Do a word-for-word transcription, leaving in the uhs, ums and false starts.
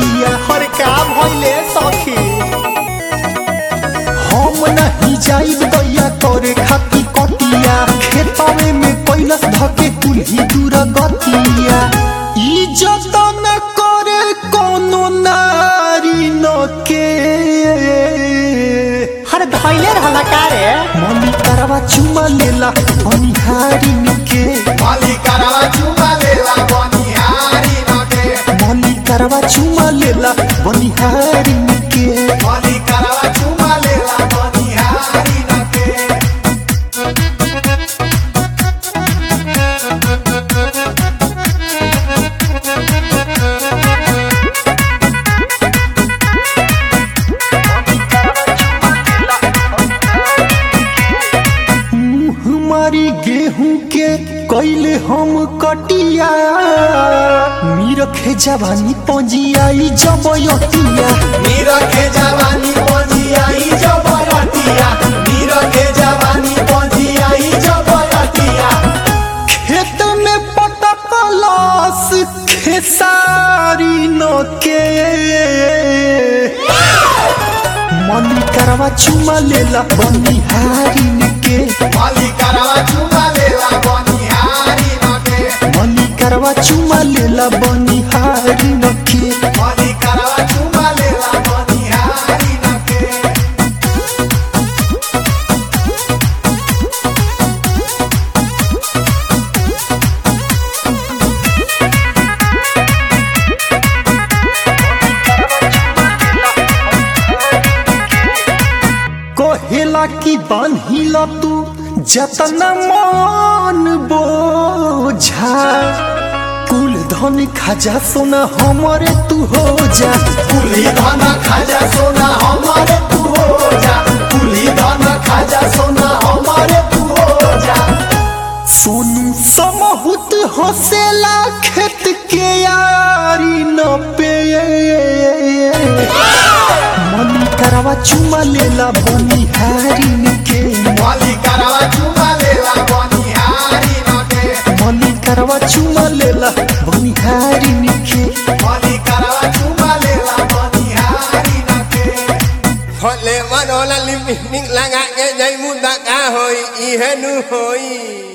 छतिया हर का भइले सखी हम नहीं जाइब गैया करे खाती कटिया खेतवे में कैलस धके कुल्ही दूर गतिया इज्जत न करे कोनो नारी न के हर धइले रहला का रे मनी करवा चुमा लेला बनिहारी के मनी करवा चुमा लेला बनिहारी के मनी करवा चुमा लेला बनिहारी के मनी करवा चुमा लेला बनिहारी के हमारी गेहूं के कैले हम कटिया मीरखे जवानी पंजियाई जबयतिया मीरा के जवानी पंजियाई जबरतिया मीरा के जवानी पंजियाई जबरतिया खेत में पटकलस खेसारी न के मनी करवा चुमा लेला बनिहारी के मनी करवा चुमा लेला बनिहारी के मनी करवा चुमा लेला बनिहारी के मनी करवा चुमा लेला बनिहारी के कहेला की बांधिल तू जतना मन बोझा कुल धन खजा सोना हमरे तू हो जा कुली धन खाजा सोना हमारे तू हो जा कुली धन खाजा सोना हमारे तू हो जा सोनू समहुत हसेला खेत के यारी न पे मनी करवा चुमा लेला बनिहारी के मनी करवा चुमा लेला बनिहारी के मनी करवा चुमा लेला बनिहारी के मनी करवा चुमा लेला बनिहारी के होले मनोला लिमिक लगा के जई मुदा का होई इहे नु होई